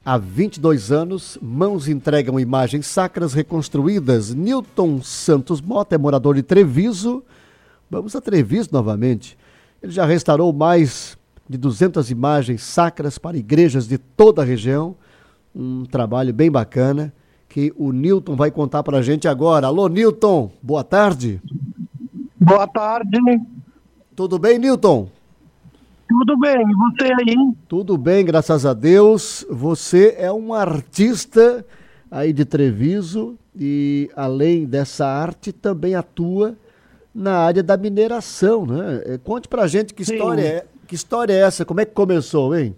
Há 22 anos, mãos entregam imagens sacras reconstruídas. Newton Santos Mota é morador de Treviso. Vamos a Treviso novamente. Ele já restaurou mais de 200 imagens sacras para igrejas de toda a região. Um trabalho bem bacana que o Newton vai contar para a gente agora. Alô, Newton, boa tarde. Boa tarde. Tudo bem, Newton? Tudo bem, e você aí? Tudo bem, graças a Deus. Você é um artista aí de Treviso e, além dessa arte, também atua na área da mineração, né? Conte pra gente que história é essa, como é que começou, hein?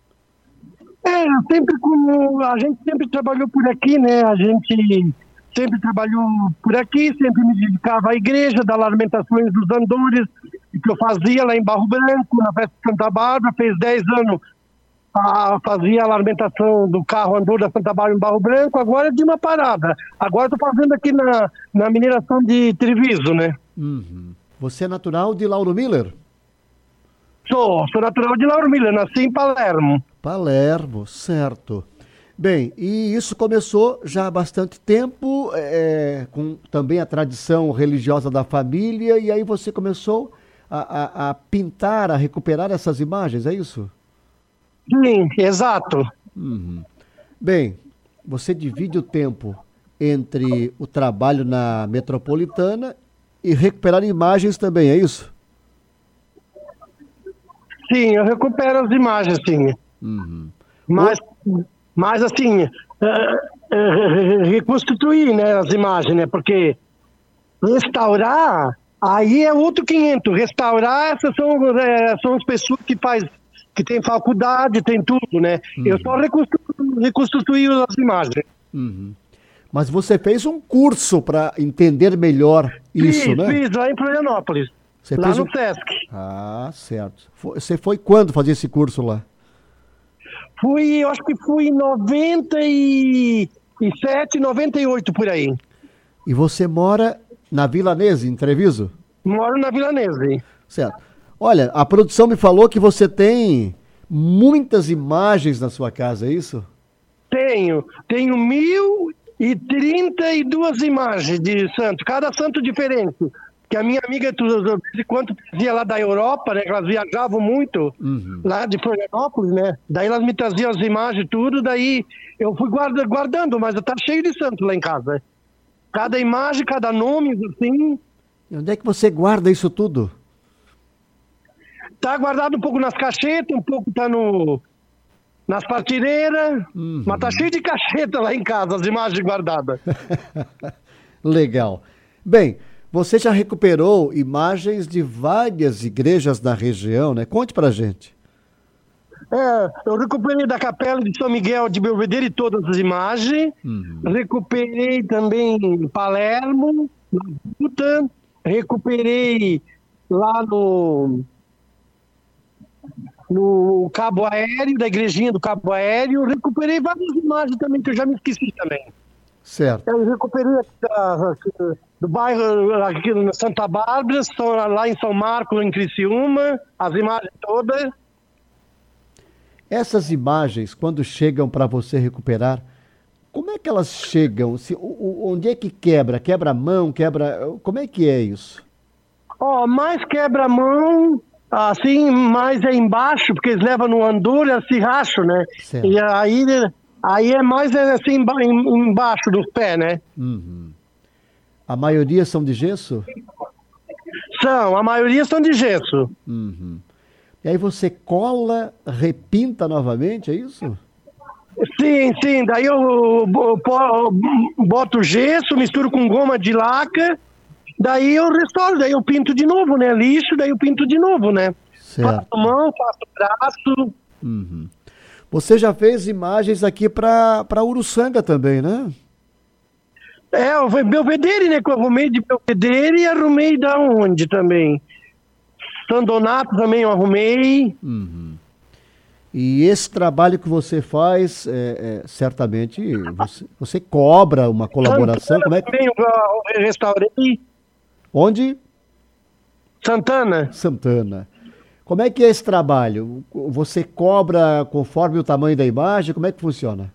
Sempre como a gente sempre trabalhou por aqui, né? A gente sempre trabalhou por aqui, sempre me dedicava à igreja, das lamentações dos andores, que eu fazia lá em Barro Branco, na festa de Santa Bárbara, fez 10 anos, fazia a lamentação do carro andor da Santa Bárbara em Barro Branco, agora é de uma parada. Agora estou fazendo aqui na mineração de Treviso, né? Uhum. Você é natural de Lauro Miller? Sou natural de Lauro Miller, nasci em Palermo. Palermo, certo. Bem, e isso começou já há bastante tempo, com também a tradição religiosa da família, e aí você começou a pintar, a recuperar essas imagens, é isso? Sim, exato. Uhum. Bem, você divide o tempo entre o trabalho na metropolitana e recuperar imagens também, é isso? Sim, eu recupero as imagens, sim. Uhum. Mas assim, reconstituir, né, as imagens, né? Porque restaurar, aí é outro 500. Restaurar, essas são as pessoas que têm faculdade, tem tudo, né? Uhum. Eu só reconstituí as imagens. Uhum. Mas você fez um curso para entender melhor isso, né? Fiz lá em Florianópolis, lá no Sesc. Ah, certo. Você foi quando fazer esse curso lá? Eu acho que fui em 97, 98 por aí. E você mora na Vilanese, em Treviso? Moro na Vilanese. Certo. Olha, a produção me falou que você tem muitas imagens na sua casa, é isso? Tenho 1.032 imagens de santo, cada santo diferente. Que a minha amiga, quando trazia lá da Europa, né, que elas viajavam muito, lá de Florianópolis, né, daí elas me traziam as imagens e tudo, daí eu fui guardando, mas tá cheio de santo lá em casa. Cada imagem, cada nome, assim. E onde é que você guarda isso tudo? Tá guardado um pouco nas caixetas, um pouco tá nas partilheiras, mas tá cheio de cacheta lá em casa, as imagens guardadas. Legal. Bem, você já recuperou imagens de várias igrejas na região, né? Conte pra gente. Eu recuperei da Capela de São Miguel de Belvedere todas as imagens. Recuperei também em Palermo, na Buta. Recuperei lá no Cabo Aéreo, da igrejinha do Cabo Aéreo. Recuperei várias imagens também, que eu já me esqueci também. Certo. Eu recuperei aqui do bairro aqui na Santa Bárbara, lá em São Marcos, em Criciúma, as imagens todas. Essas imagens, quando chegam para você recuperar, como é que elas chegam? Onde é que quebra? Quebra a mão? Como é que é isso? Mais quebra a mão, assim, mais é embaixo, porque eles levam no andor, elas se racham, né? Certo. E aí é mais assim, embaixo dos pés, né? Uhum. A maioria são de gesso? A maioria são de gesso. Uhum. E aí você cola, repinta novamente, é isso? Sim, daí eu boto gesso, misturo com goma de laca, daí eu restauro, daí eu pinto de novo, né? Lixo, daí eu pinto de novo, né? Certo. Faço mão, faço braço. Uhum. Você já fez imagens aqui para Uruçanga também, né? O Belvedere, né? Que eu arrumei de Belvedere e arrumei da onde também? São Donato também eu arrumei. Uhum. E esse trabalho que você faz, certamente, você cobra uma colaboração? Como é que... Também eu restaurei. Onde? Santana. Santana. Como é que é esse trabalho? Você cobra conforme o tamanho da imagem? Como é que funciona?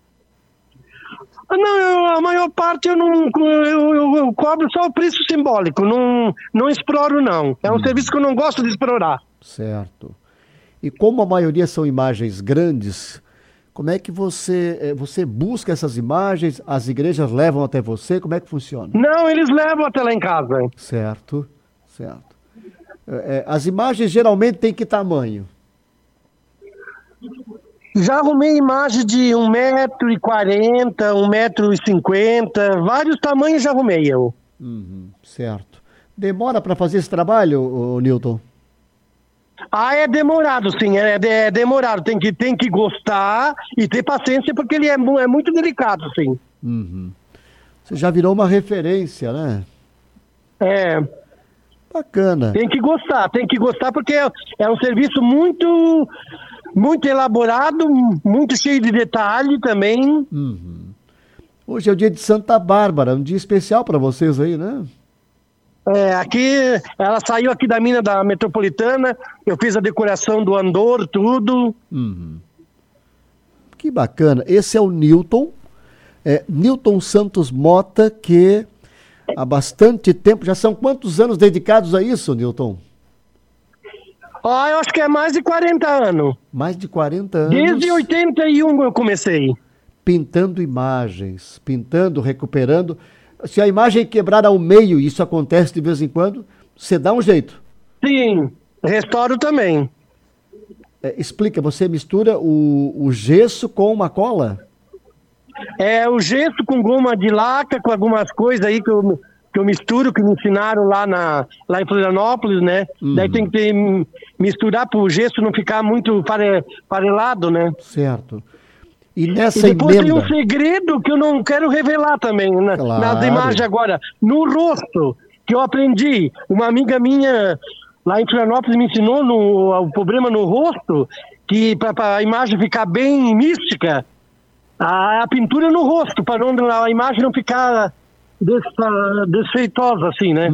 Não, a maior parte eu cobro só o preço simbólico, não exploro não. É um serviço que eu não gosto de explorar. Certo. E como a maioria são imagens grandes, como é que você busca essas imagens? As igrejas levam até você? Como é que funciona? Não, eles levam até lá em casa. Certo, certo. As imagens geralmente têm que tamanho? Já arrumei imagem de 1,40 m, 1,50 m, vários tamanhos já arrumei eu. Certo. Demora para fazer esse trabalho, ô Newton? É demorado, sim, é demorado. Tem que gostar e ter paciência, porque ele é muito delicado, sim. Você já virou uma referência, né? Bacana. Tem que gostar porque é um serviço muito, muito elaborado, muito cheio de detalhe também. Hoje é o dia de Santa Bárbara, um dia especial para vocês aí, né? Aqui, ela saiu aqui da mina da Metropolitana, eu fiz a decoração do andor, tudo. Que bacana. Esse é o Newton, Newton Santos Mota, que há bastante tempo, já são quantos anos dedicados a isso, Newton? Eu acho que é mais de 40 anos. Mais de 40 anos. Desde 81 eu comecei. Pintando imagens, recuperando. Se a imagem quebrar ao meio, isso acontece de vez em quando, você dá um jeito. Sim, restauro também. Explica, você mistura o gesso com uma cola? O gesso com goma de laca, com algumas coisas aí que eu misturo, que me ensinaram lá em Florianópolis, né? Daí tem que misturar para o gesso não ficar muito farelado, né? Certo. E nessa depois emenda... tem um segredo que eu não quero revelar também, né? Claro. Nas imagens agora. No rosto, que eu aprendi, uma amiga minha lá em Florianópolis me ensinou o problema no rosto, que para a imagem ficar bem mística, a pintura no rosto, para a imagem não ficar desfeitosa assim, né?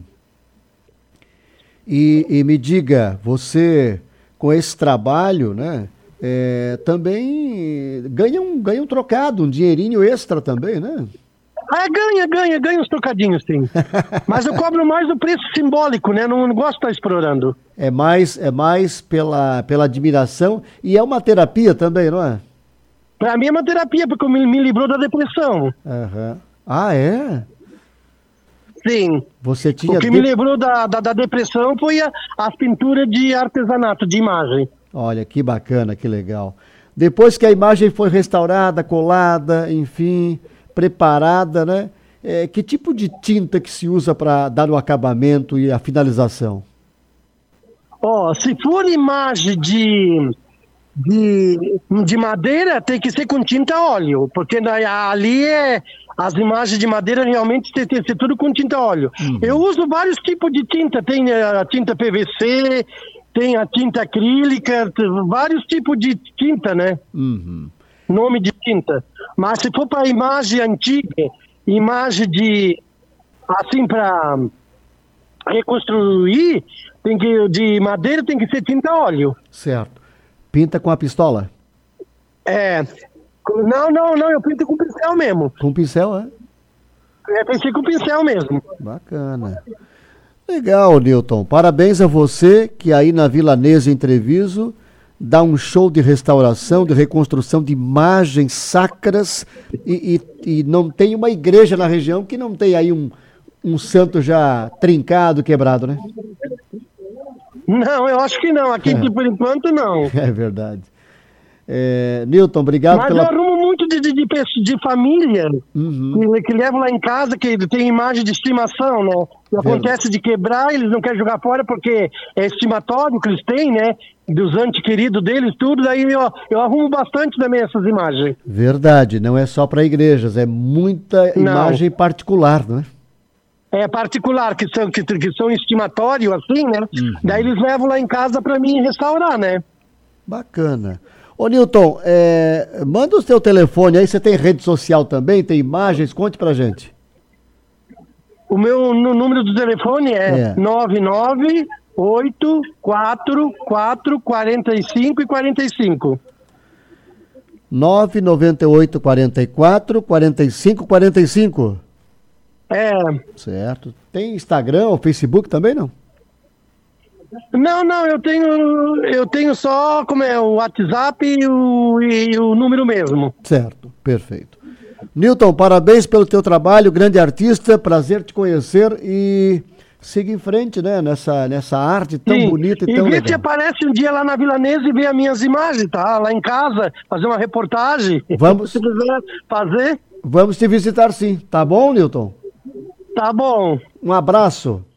E me diga, você com esse trabalho, né? Também ganha um trocado, um dinheirinho extra também, né? Ganha uns trocadinhos, sim. Mas eu cobro mais o preço simbólico, né? Não gosto de estar explorando. É mais pela admiração e é uma terapia também, não é? Pra mim é uma terapia, porque me livrou da depressão. Ah, é? Sim. Você tinha... O que me livrou da depressão foi as pinturas de artesanato, de imagem. Olha, que bacana, que legal. Depois que a imagem foi restaurada, colada, enfim, preparada, né? Que tipo de tinta que se usa para dar o acabamento e a finalização? Se for imagem de madeira, tem que ser com tinta a óleo, porque ali as imagens de madeira realmente tem que ser tudo com tinta a óleo. Eu uso vários tipos de tinta, tem a tinta PVC, tem a tinta acrílica, vários tipos de tinta, né? Nome de tinta. Mas se for para imagem antiga, imagem assim, para reconstruir, de madeira tem que ser tinta a óleo. Certo. Pinta com a pistola? Não, eu pinto com pincel mesmo. Com pincel, Tem que ser com pincel mesmo. Bacana. Legal, Newton. Parabéns a você que aí na Vila Neza em Treviso dá um show de restauração, de reconstrução de imagens sacras e não tem uma igreja na região que não tem aí um santo já trincado, quebrado, né? Não, eu acho que não. Aqui, por enquanto, não. É verdade. Newton, obrigado Mas eu arrumo muito de família que levam lá em casa, que tem imagem de estimação, né? E acontece de quebrar, eles não querem jogar fora porque é estimatório que eles têm, né? Dos entes queridos deles, tudo. Daí eu arrumo bastante também essas imagens. Verdade, não é só para igrejas, é muita imagem particular, não é? É particular, que são estimatório, assim, né? Daí eles levam lá em casa para mim restaurar, né? Bacana. Ô Newton, manda o seu telefone aí, você tem rede social também, tem imagens, conte pra gente. O meu número do telefone é 844 45 e 45. 998 44 45 45. É. Certo. Tem Instagram ou Facebook também, não? Não, eu tenho só o WhatsApp e o número mesmo. Certo, perfeito. Newton, parabéns pelo teu trabalho, grande artista, prazer te conhecer e siga em frente, né, nessa arte tão bonita e tão legal. E legal. vê se aparece um dia lá na Vilanesa e vê as minhas imagens, tá? Lá em casa, fazer uma reportagem. Vamos. Se quiser fazer. Vamos te visitar sim, tá bom, Newton? Tá bom. Um abraço.